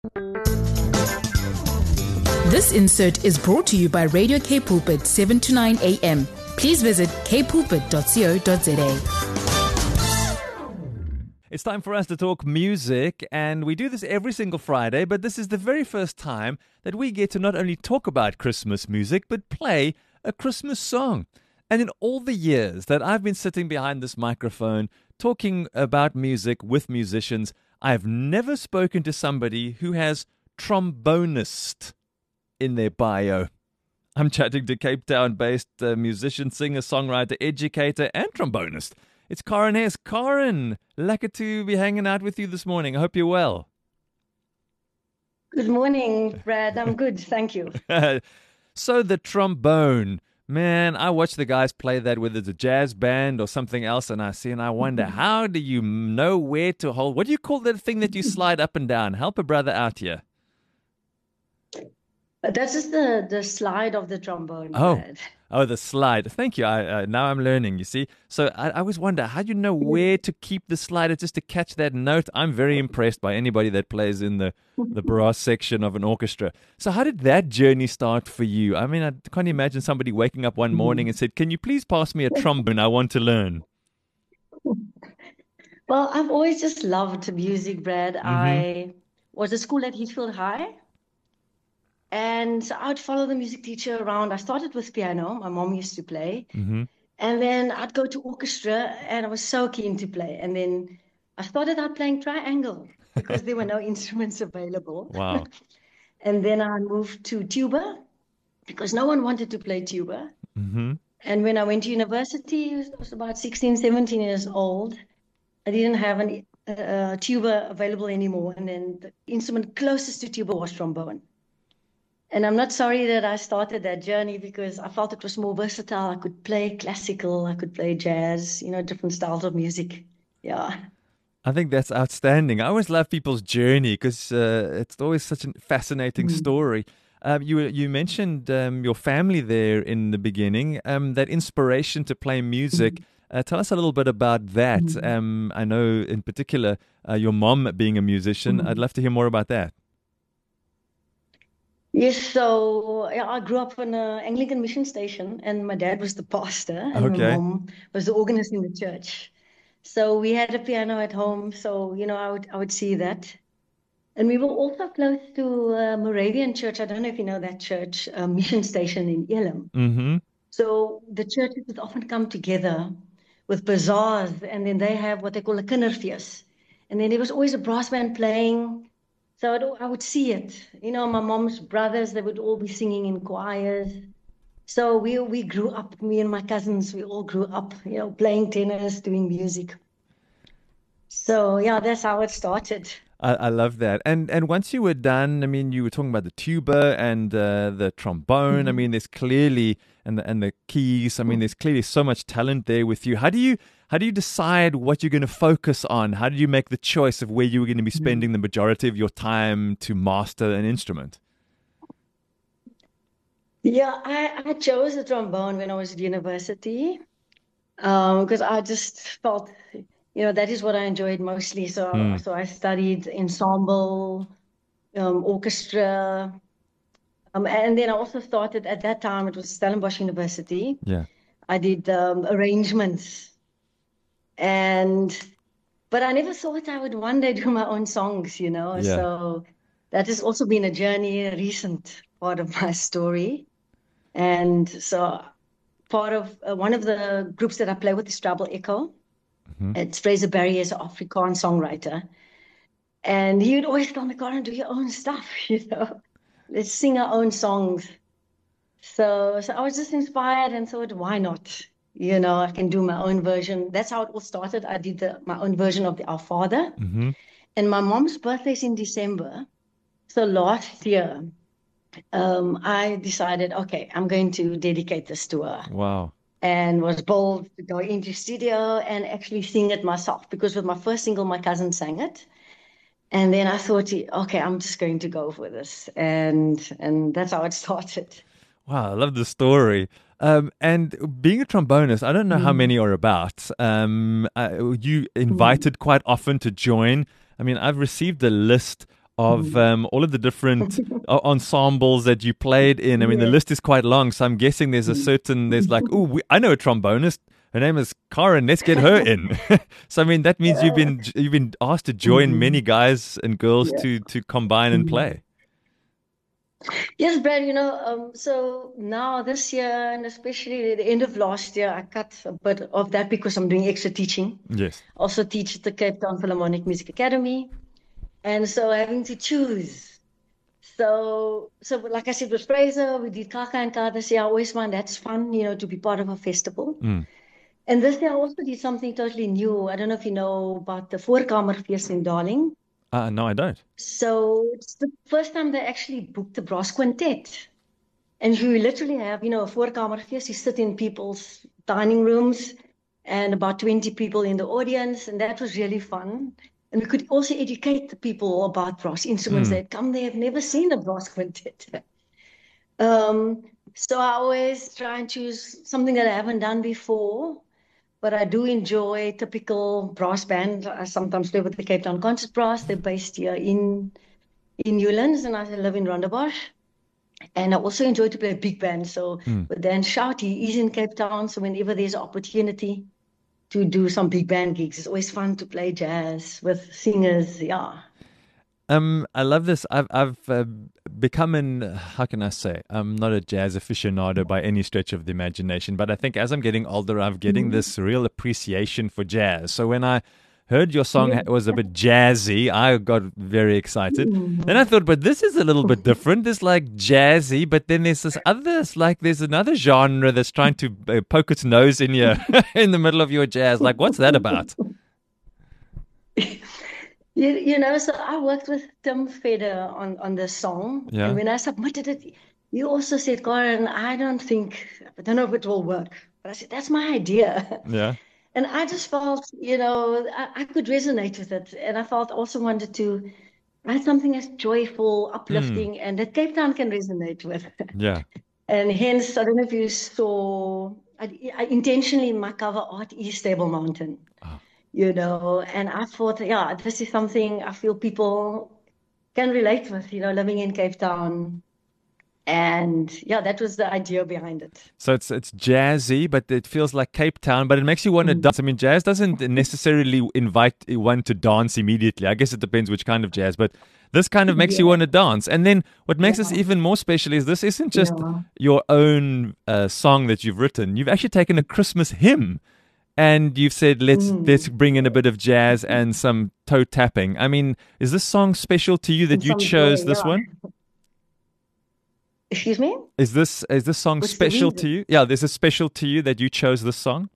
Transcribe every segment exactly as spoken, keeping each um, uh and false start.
This insert is brought to you by Radio K Pulpit, seven to nine a.m. Please visit k pulpit dot co dot za. It's time for us to talk music, and we do this every single Friday, but this is the very first time that we get to not only talk about Christmas music, but play a Christmas song. And in all the years that I've been sitting behind this microphone talking about music with musicians, I've never spoken to somebody who has trombonist in their bio. I'm chatting to Cape Town-based uh, musician, singer, songwriter, educator, and trombonist. It's Karen Hess. Karen, lucky to be hanging out with you this morning. I hope you're well. Good morning, Brad. I'm good, thank you. So the trombone, man, I watch the guys play that, whether it's a jazz band or something else, and I see and I wonder, how do you know where to hold? What do you call that thing that you slide up and down? Help a brother out here. That's just the, the slide of the trombone. Oh, Brad. oh, the slide. Thank you. I, uh, now I'm learning, you see. So I, I always wonder, how do you know where to keep the slider just to catch that note? I'm very impressed by anybody that plays in the, the brass section of an orchestra. So how did that journey start for you? I mean, I can't imagine somebody waking up one morning and said, can you please pass me a trombone? I want to learn. Well, I've always just loved music, Brad. Mm-hmm. I was at school at Heathfield High. And so I would follow the music teacher around. I started with piano. My mom used to play. Mm-hmm. And then I'd go to orchestra, and I was so keen to play. And then I started out playing triangle because there were no instruments available. Wow. And then I moved to tuba because no one wanted to play tuba. Mm-hmm. And when I went to university, I was about sixteen, seventeen years old. I didn't have a uh, tuba available anymore. And then the instrument closest to tuba was trombone. And I'm not sorry that I started that journey because I felt it was more versatile. I could play classical, I could play jazz, you know, different styles of music. Yeah. I think that's outstanding. I always love people's journey because uh, it's always such a fascinating mm. story. Um, you you mentioned um, your family there in the beginning, um, that inspiration to play music. Mm. Uh, tell us a little bit about that. Mm. Um, I know in particular uh, your mom being a musician. Mm. I'd love to hear more about that. Yes, so yeah, I grew up in an Anglican mission station, and my dad was the pastor, and okay. my mom was the organist in the church. So we had a piano at home, so you know I would I would see that, and we were also close to uh, Moravian Church. I don't know if you know that church, uh, mission station in Elim. Mm-hmm. So the churches would often come together with bazaars, and then they have what they call a kinderfeest, and then there was always a brass band playing. So I'd, I would see it. You know, my mom's brothers, they would all be singing in choirs. So we we grew up, me and my cousins, we all grew up, you know, playing tennis, doing music. So, yeah, that's how it started. I, I love that. And and once you were done, I mean, you were talking about the tuba and uh, the trombone. Mm-hmm. I mean, there's clearly, and the, and the keys, I mean, there's clearly so much talent there with you. How do you How do you decide what you're going to focus on? How did you make the choice of where you were going to be spending the majority of your time to master an instrument? Yeah, I, I chose the trombone when I was at university um, because I just felt, you know, that is what I enjoyed mostly. So, mm. so I studied ensemble, um, orchestra, um, and then I also started at that time. It was Stellenbosch University. Yeah, I did um, arrangements. And, but I never thought I would one day do my own songs, you know, yeah. So that has also been a journey, a recent part of my story. And so part of uh, one of the groups that I play with is Trouble Echo. Mm-hmm. It's Fraser Barry as an Afrikaans songwriter. And he would always tell me, Karen, do your own stuff, you know, let's sing our own songs. So, so I was just inspired and thought, why not? You know, I can do my own version. That's how it all started. I did the, my own version of the Our Father. Mm-hmm. And my mom's birthday is in December. So last year, um, I decided, okay, I'm going to dedicate this to her. Wow. And was bold to go into studio and actually sing it myself. Because with my first single, my cousin sang it. And then I thought, okay, I'm just going to go for this. And and that's how it started. Wow, I love the story. Um, and being a trombonist, I don't know mm. how many are about. Um, uh, you invited mm. quite often to join. I mean, I've received a list of um, all of the different uh, ensembles that you played in. I mean, the Yes. list is quite long, so I'm guessing there's a certain, there's like, oh, we, I know a trombonist. Her name is Karen. Let's get her in. So I mean, that means you've been you've been asked to join many guys and girls Yeah. to to combine and play. Yes, Brad, you know, um, so now this year, and especially at the end of last year, I cut a bit of that because I'm doing extra teaching. Yes. Also teach at the Cape Town Philharmonic Music Academy. And so having to choose. So, so like I said, with Fraser, we did Kaka and Ka this year. I always find that's fun, you know, to be part of a festival. Mm. And this year I also did something totally new. I don't know if you know about the Voorkamerfees in Darling. Uh, no, I don't. So it's the first time they actually booked the brass quintet. And you literally have, you know, a Voorkamerfees. You sit in people's dining rooms and about twenty people in the audience. And that was really fun. And we could also educate the people about brass instruments. Mm. They'd come, they have never seen a brass quintet. um, so I always try and choose something that I haven't done before. But I do enjoy typical brass band. I sometimes play with the Cape Town Concert Brass. They're based here in in Newlands, and I live in Rondebosch. And I also enjoy to play big band. So Mm. with Dan Shout, he is in Cape Town. So whenever there's opportunity to do some big band gigs, it's always fun to play jazz with singers. Yeah. Um, I love this. I've I've uh, become an, how can I say? I'm not a jazz aficionado by any stretch of the imagination, but I think as I'm getting older, I'm getting Mhm. this real appreciation for jazz. So when I heard your song Yeah. was a bit jazzy, I got very excited. Mhm. Then I thought, but this is a little bit different. There's like jazzy, but then there's this other, it's like there's another genre that's trying to uh, poke its nose in your in the middle of your jazz. Like, what's that about? You, you know, so I worked with Tim Feder on, on this song. Yeah. And when I submitted it, you also said, Karen, I don't think, I don't know if it will work. But I said, that's my idea. Yeah. And I just felt, you know, I, I could resonate with it. And I felt also wanted to write something that's joyful, uplifting, and that Cape Town can resonate with. Yeah. And hence, I don't know if you saw, I, I intentionally, my cover art is Stable Mountain. Oh. You know, and I thought, yeah, this is something I feel people can relate with, you know, living in Cape Town. And yeah, that was the idea behind it. So it's it's jazzy, but it feels like Cape Town, but it makes you want to Mm. dance. I mean, jazz doesn't necessarily invite one to dance immediately. I guess it depends which kind of jazz, but this kind of makes you Yeah. want to dance. And then what makes this Yeah. even more special is this isn't just Yeah. your own uh, song that you've written. You've actually taken a Christmas hymn and you've said, let's Mm. let's bring in a bit of jazz and some toe tapping. I mean, is this song special to you that And you some chose joy, this yeah. one? Excuse me? Is this is this song What's the special reason? to you? Yeah, this is special to you that you chose this song?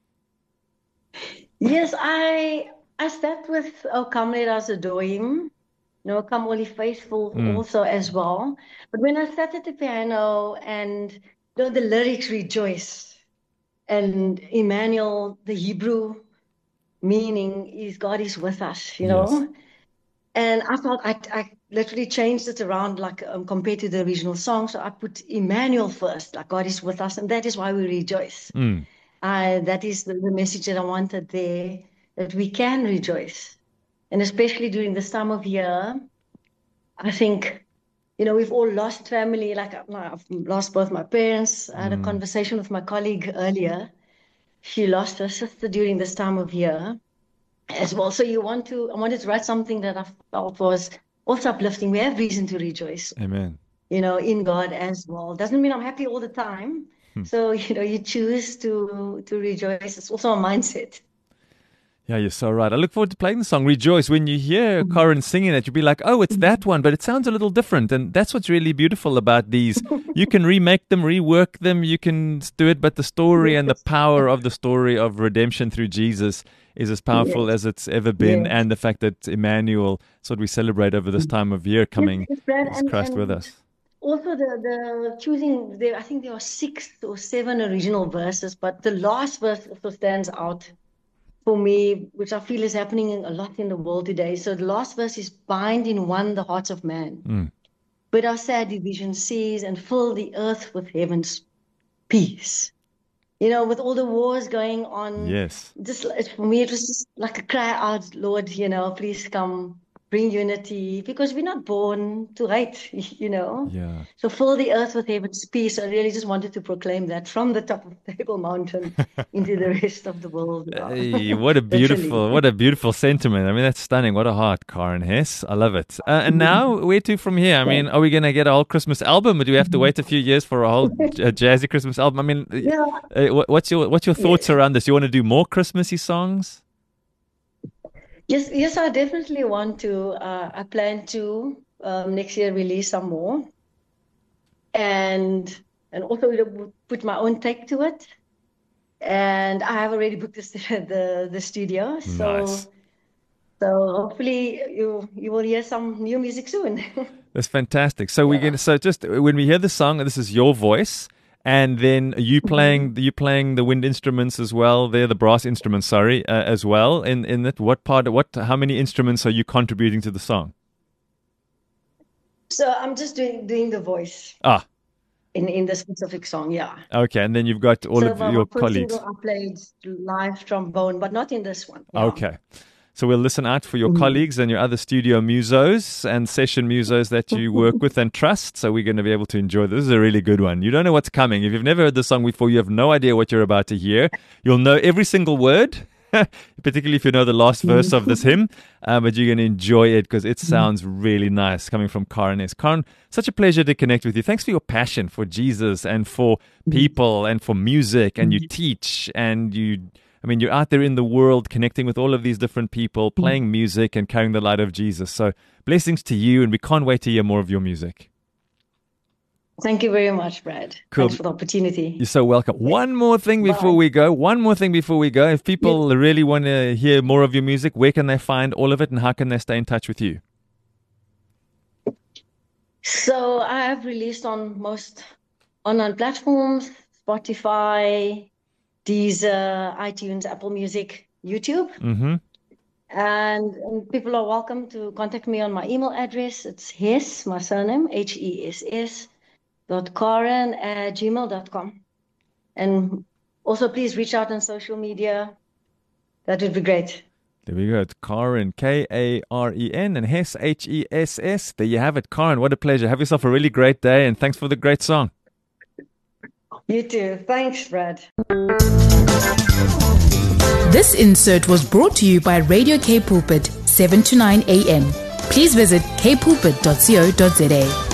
Yes, I I sat with O Come Let Us Adore Him. You know, Come All Ye Faithful Mm. also as well. But when I sat at the piano and you know, the lyrics rejoice, and Emmanuel, the Hebrew meaning is God is with us, you know. Yes. And I felt I, I literally changed it around like um, compared to the original song. So I put Emmanuel first, like God is with us, and that is why we rejoice. Mm. Uh, that is the, the message that I wanted there, that we can rejoice. And especially during this time of year, I think, you know, we've all lost family. Like I've lost both my parents. I had a Mm. conversation with my colleague earlier. She lost her sister during this time of year as well. So you want to, I wanted to write something that I felt was also uplifting. We have reason to rejoice, Amen. you know, in God as well. Doesn't mean I'm happy all the time. Hmm. So, you know, you choose to to rejoice. It's also a mindset. Yeah, you're so right. I look forward to playing the song Rejoice. When you hear Corin singing it, you'll be like, oh, it's that one, but it sounds a little different. And that's what's really beautiful about these. You can remake them, rework them, you can do it, but the story and the power of the story of redemption through Jesus is as powerful Yes. as it's ever been. Yes. And the fact that Emmanuel, that's what we celebrate over this time of year, coming Yes, Brad, is and- Christ with and us. Also, the, the choosing, there, I think there are six or seven original verses, but the last verse also stands out for me, which I feel is happening a lot in the world today. So the last verse is bind in one the hearts of man. Mm. But our sad division cease and fill the earth with heaven's peace. You know, with all the wars going on, Yes. just it- for me, it was just like a cry out, Lord, you know, please come bring unity, because we're not born to hate, you know. Yeah. So fill the earth with heaven's peace. I really just wanted to proclaim that from the top of Table Mountain into the rest of the world. Yeah. Hey, what a beautiful, what a beautiful sentiment. I mean, that's stunning. What a heart, Karen Hess. I love it. Uh, and now, where to from here? I mean, are we going to get a whole Christmas album, or do we have to wait a few years for a whole uh, jazzy Christmas album? I mean, yeah. uh, what's your what's your thoughts yeah. around this? You want to do more Christmassy songs? Yes, yes, I definitely want to. Uh, I plan to um, next year release some more, and and also put my own take to it. And I have already booked the the, the studio, so nice. so hopefully you you will hear some new music soon. That's fantastic. So yeah. we're gonna so just when we hear the song, this is your voice. And then you playing you playing the wind instruments as well. They're the brass instruments, sorry, uh, as well. In in that, what part? What? How many instruments are you contributing to the song? So I'm just doing doing the voice. Ah. In in the specific song, yeah. Okay, and then you've got all so of your colleagues. I played live trombone, but not in this one. Yeah. Okay. So we'll listen out for your mm-hmm. colleagues and your other studio musos and session musos that you work with and trust. So we're going to be able to enjoy this. This is a really good one. You don't know what's coming. If you've never heard the song before, you have no idea what you're about to hear. You'll know every single word, particularly if you know the last verse of this hymn. Uh, but you're going to enjoy it because it sounds really nice coming from Karen S. Karen, such a pleasure to connect with you. Thanks for your passion for Jesus and for people and for music. And you teach and you... I mean, you're out there in the world connecting with all of these different people, playing music and carrying the light of Jesus. So blessings to you, and we can't wait to hear more of your music. Thank you very much, Brad. Cool. Thanks for the opportunity. You're so welcome. One more thing before Bye. we go. One more thing before we go. If people yes. really want to hear more of your music, where can they find all of it, and how can they stay in touch with you? So I have released on most online platforms, Spotify, Deezer, iTunes, Apple Music, YouTube. Mm-hmm. And, and people are welcome to contact me on my email address. It's Hess, my surname, H E S S, dot Karen at gmail dot com. And also please reach out on social media. That would be great. There we go. It's Karen, K A R E N, and Hess, H E S S. There you have it. Karen, what a pleasure. Have yourself a really great day, and thanks for the great song. You too. Thanks, Brad. This insert was brought to you by Radio K Pulpit, seven to nine a.m. Please visit k pulpit dot co dot za.